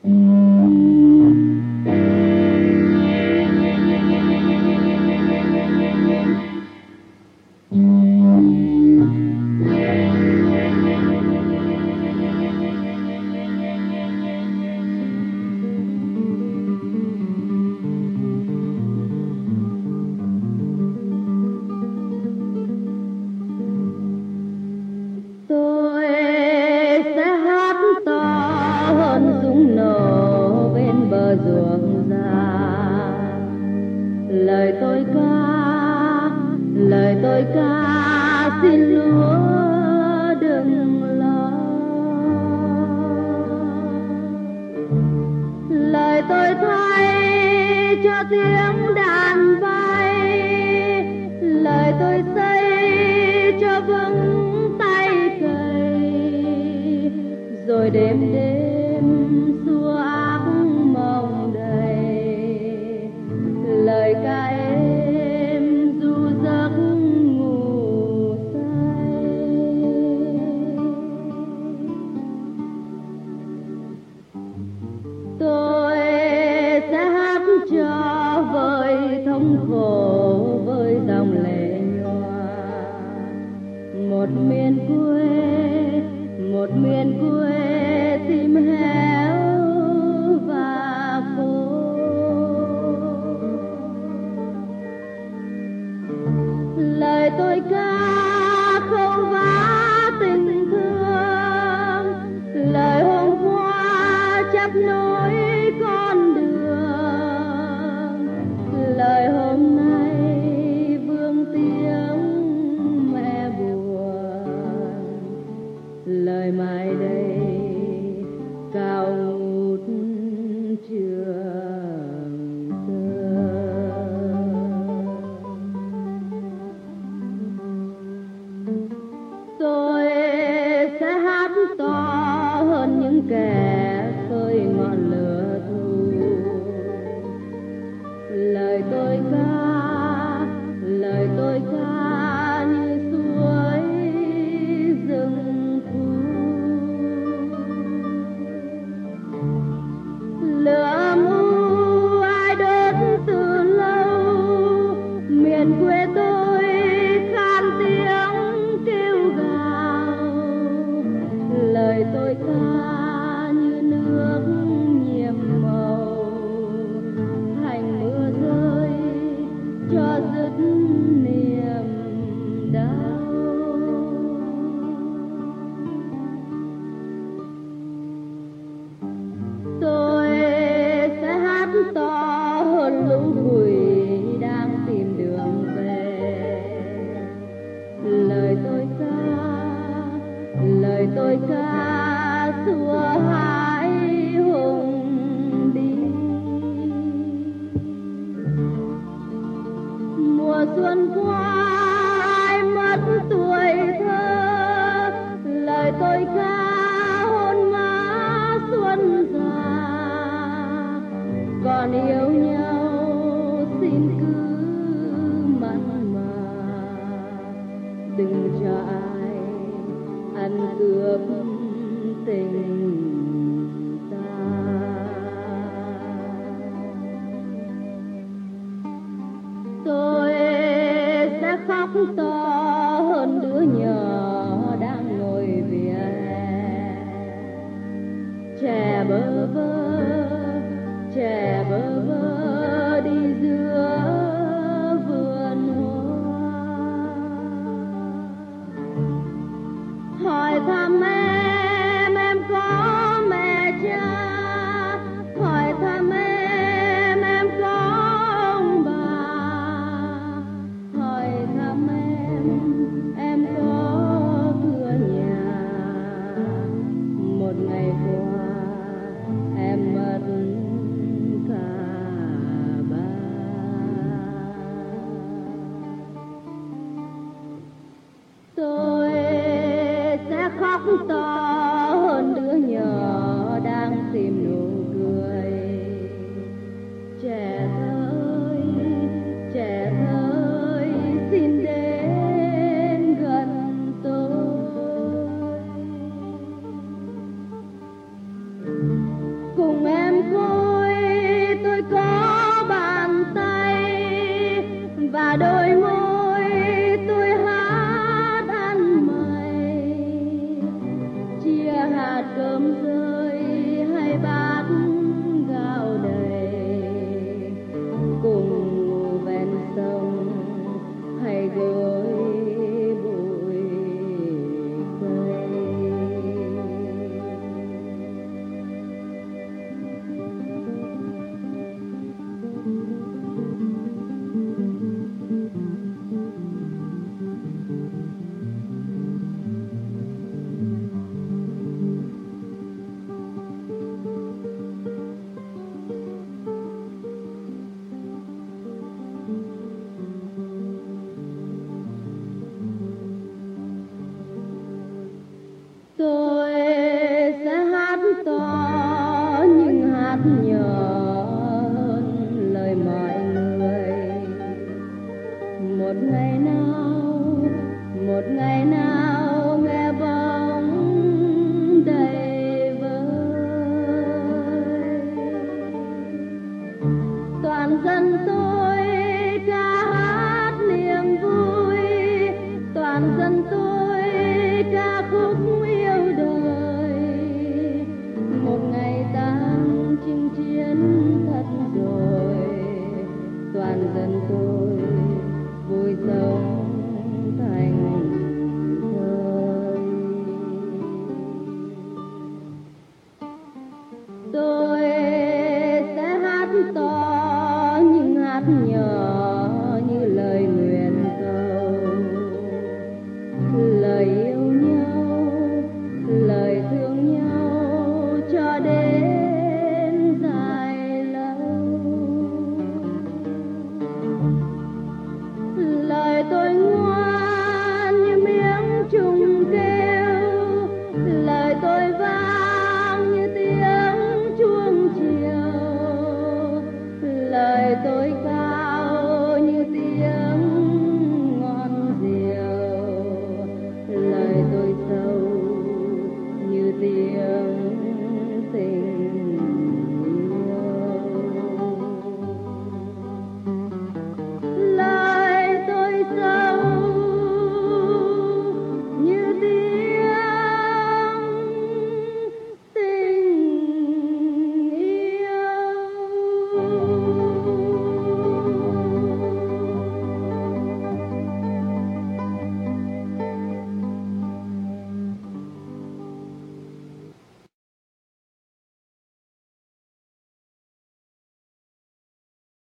lời ca xin lúa đừng lo. Lời tôi thay cho tiếng đàn bay, lời tôi xây cho vững tay cày, rồi đêm đêm xua ác mong đầy. Lời ca êm du giấc ngủ say. Tôi sẽ hát cho vơi thống khổ với dòng lệ nhòa. Một miền quê tim héo và khô. Lời tôi ca không vá tình thương, lời hôm qua chấp nối con đường, lời hôm nay vương tiếng mẹ buồn, lời mai đây cao ngút trường sơn. Tôi sẽ hát to hơn những kẻ khơi ngọn lửa thù. Lời tôi ca như suối rừng thu. Lửa mù ai đốt từ lâu, miền quê tôi khan tiếng kêu gào. Lời tôi ca như nước nhiệm màu, hành mưa rơi cho dứt niềm đau. Tôi sẽ hát to hơn lũ quỷ đang tìm đường về. Lời tôi ca xua hãi hùng đi. Mùa xuân qua ai mất tuổi thơ, lời tôi ca hôn má xuân già. Còn yêu nhau xin cứ mặn mà, đừng cho ai ăn cướp tình ta. Tôi sẽ khóc to hơn đứa nhỏ đang ngồi vỉa hè. Trẻ bơ vơ đi giữa vườn hoa. Hỏi thăm em có mẹ cha, hỏi thăm em có ông bà, hỏi thăm em có cửa nhà. Một ngày qua em mất cả ba. Tôi sẽ khóc to hơn đứa nhỏ đang tìm nụ cười. Trẻ thơ xin đến gần tôi. Cùng em cơm rơi hay bát gạo đầy, cùng ngủ ven sông hay gối bụi cây. Tôi sẽ hát to nhưng hát nhỏ hơn lời mọi người. Một ngày nào nghe bóng đầy vơi, toàn dân tôi ca hát niềm vui, toàn dân tôi ca khúc yêu đời. Một ngày tang chinh chiến thật rồi, toàn dân tôi vui sống thành thơi. Tôi sẽ hát to nhưng hát nhỏ như lời nguyện cầu, lời yêu nhau, lời thương nhau cho đến